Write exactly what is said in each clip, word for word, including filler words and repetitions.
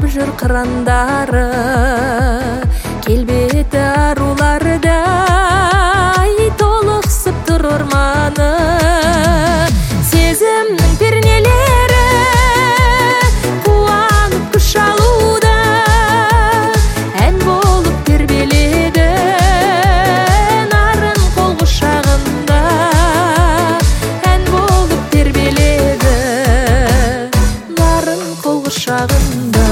абжыр кырандары келбети арулардай толуксуп турur маны сезимдин пернелери кубанып күч алууда эн болуп тербеледи нарын кол кушагында эн болуп тербеледи нарын кол кушагында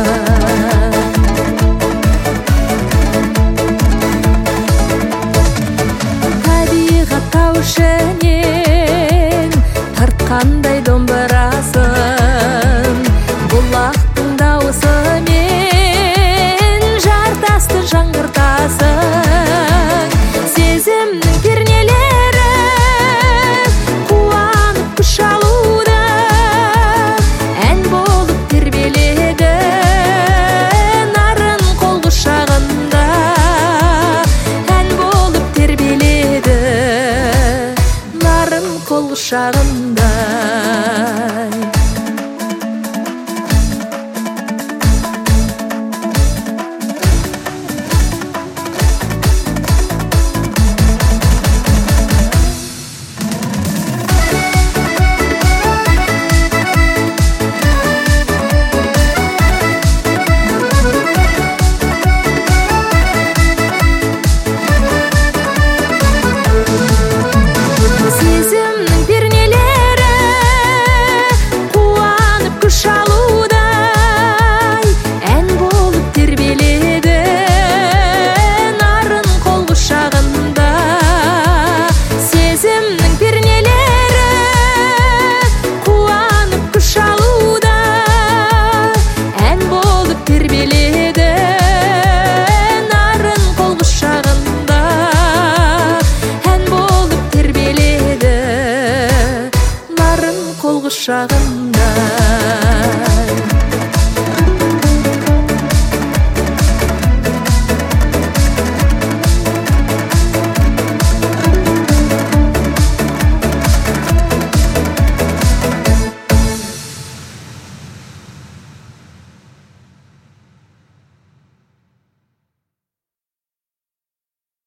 тарткандай домбырасын булактын дауысы мен жартасты жаңгыртасың сезимдин пернелери кубанып күч алууда эн болуп тербеледи нарын кол кушагында эн болуп тербеледи нарын кол кушагында кул кушагында